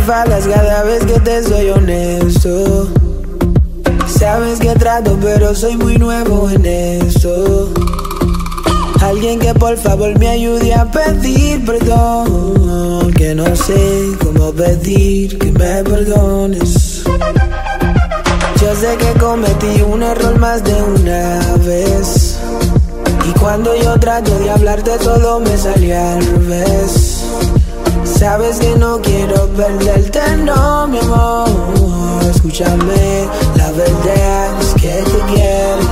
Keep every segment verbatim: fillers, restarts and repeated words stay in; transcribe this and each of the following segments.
enfadas cada vez que te soy honesto. Sabes que trato, pero soy muy nuevo en esto. Alguien que por favor me ayude a pedir perdón, que no sé cómo pedir que me perdones. Yo sé que cometí un error más de una vez, y cuando yo trato de hablarte todo me sale al revés. Sabes que no quiero perderte, no, mi amor. Escúchame, la verdad es que te quiero.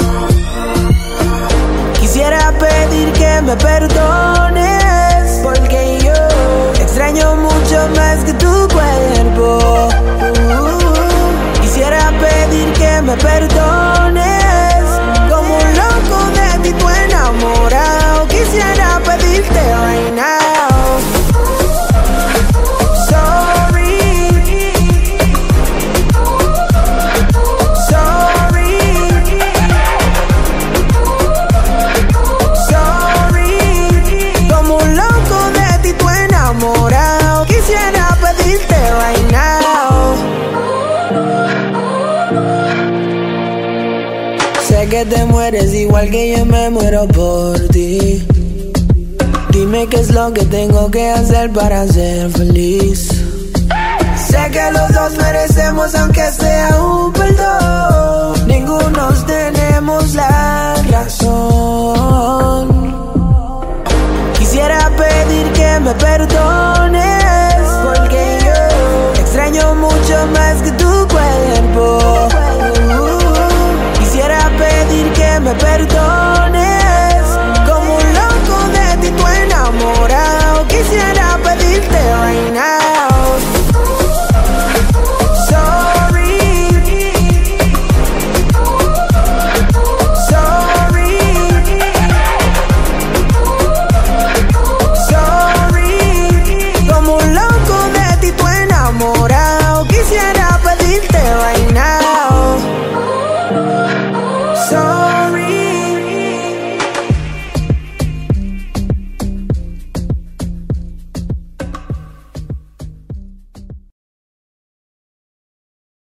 Quisiera pedir que me perdones, porque yo extraño mucho más que tu cuerpo. uh, Quisiera pedir que me perdones, como un loco de ti, tu enamorado. Quisiera pedirte right now. Que te mueres igual que yo me muero por ti. Dime qué es lo que tengo que hacer para ser feliz. Sé que los dos merecemos aunque sea un perdón.